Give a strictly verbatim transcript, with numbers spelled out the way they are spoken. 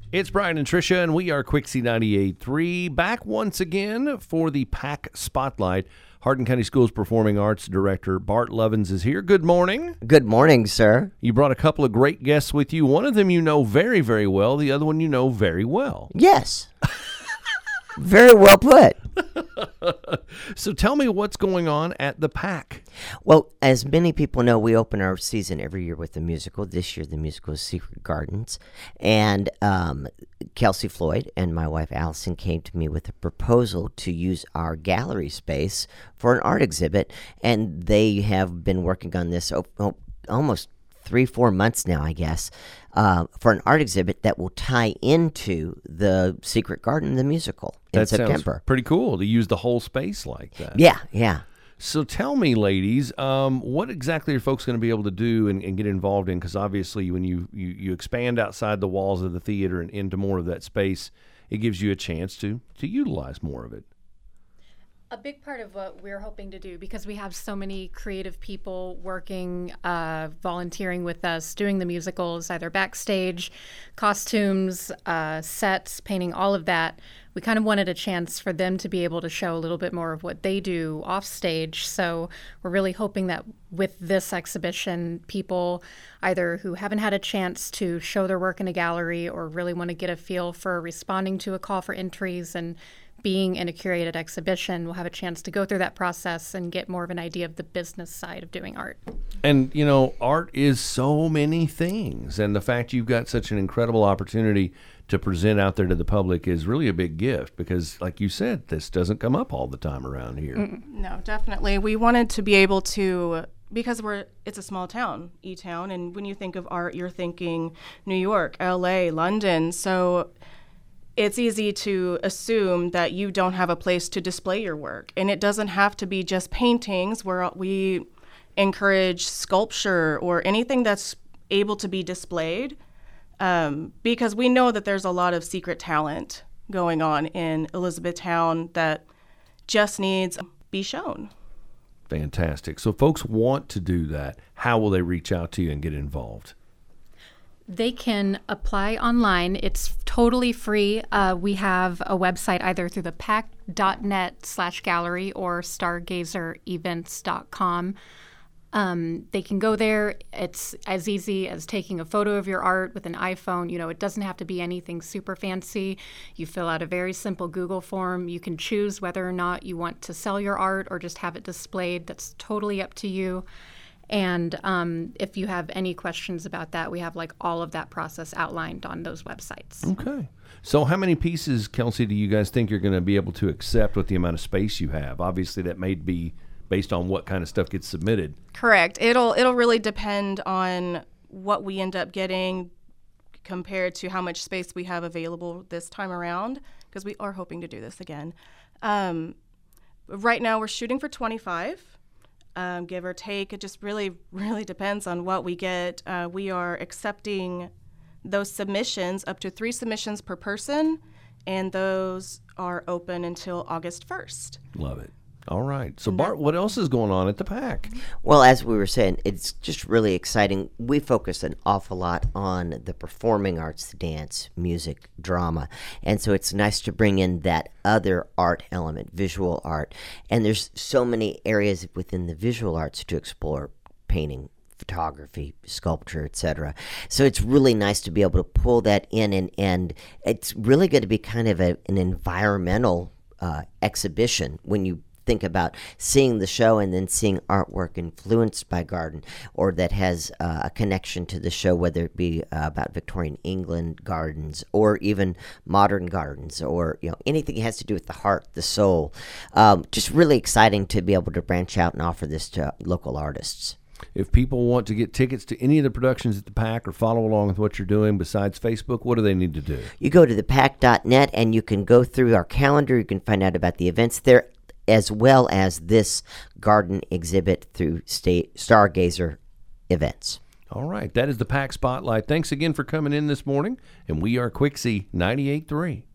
It's Brian and Tricia, and we are Quixie ninety-eight point three, back once again for the PAC Spotlight. Hardin County Schools Performing Arts Director Bart Lovins is here. Good morning. Good morning, sir. You brought a couple of great guests with you. One of them you know very, very well. The other one you know very well. Yes. Very well put. So tell me what's going on at the PAC. Well, as many people know, we open our season every year with a musical. This year, the musical is Secret Gardens. And um, Kelsey Floyd and my wife Allison came to me with a proposal to use our gallery space for an art exhibit. And they have been working on this oh, oh, almost three, four months now, I guess, uh, for an art exhibit that will tie into the Secret Garden, the musical, in that September. Sounds pretty cool to use the whole space like that. Yeah, yeah. So tell me, ladies, um, what exactly are folks going to be able to do and, and get involved in? Because obviously when you, you, you expand outside the walls of the theater and into more of that space, it gives you a chance to to utilize more of it. A big part of what we're hoping to do, because we have so many creative people working, uh, volunteering with us, doing the musicals, either backstage, costumes, uh, sets, painting, all of that, we kind of wanted a chance for them to be able to show a little bit more of what they do off stage. So we're really hoping that with this exhibition, people either who haven't had a chance to show their work in a gallery or really want to get a feel for responding to a call for entries and being in a curated exhibition will have a chance to go through that process and get more of an idea of the business side of doing art. And, you know, art is so many things. And the fact you've got such an incredible opportunity to present out there to the public is really a big gift because, like you said, this doesn't come up all the time around here. Mm, no, definitely. We wanted to be able to, because we're it's a small town, E-Town, and when you think of art, you're thinking New York, L A, London. So it's easy to assume that you don't have a place to display your work. And it doesn't have to be just paintings where we encourage sculpture or anything that's able to be displayed um, because we know that there's a lot of secret talent going on in Elizabethtown that just needs to be shown. Fantastic. So if folks want to do that, how will they reach out to you and get involved? They can apply online. It's totally free. Uh, we have a website either through the pac dot net slash gallery or stargazer events dot com. Um, they can go there. It's as easy as taking a photo of your art with an iPhone. You know, it doesn't have to be anything super fancy. You fill out a very simple Google form. You can choose whether or not you want to sell your art or just have it displayed. That's totally up to you. And um, if you have any questions about that, we have like all of that process outlined on those websites. Okay. So how many pieces, Kelsey, do you guys think you're going to be able to accept with the amount of space you have? Obviously, that may be based on what kind of stuff gets submitted. Correct. It'll it'll really depend on what we end up getting compared to how much space we have available this time around, because we are hoping to do this again. Um, right now, we're shooting for twenty-five. Um, give or take. It just really, really depends on what we get. Uh, we are accepting those submissions, up to three submissions per person, and those are open until August first. Love it. All right. So, Bart, what else is going on at the PAC? Well, as we were saying, it's just really exciting. We focus an awful lot on the performing arts, dance, music, drama. And so it's nice to bring in that other art element, visual art. And there's so many areas within the visual arts to explore: painting, photography, sculpture, et cetera. So it's really nice to be able to pull that in, and, and it's really going to be kind of a, an environmental uh, exhibition when you think about seeing the show and then seeing artwork influenced by garden or that has uh, a connection to the show, whether it be uh, about Victorian England gardens or even modern gardens or you know anything that has to do with the heart, the soul. Um, just really exciting to be able to branch out and offer this to local artists. If people want to get tickets to any of the productions at the PAC or follow along with what you're doing besides Facebook, what do they need to do? You go to the pac dot net and you can go through our calendar. You can find out about the events there, as well as this garden exhibit through State Stargazer events. All right. That is the PAC Spotlight. Thanks again for coming in this morning, and we are Quixie ninety-eight point three.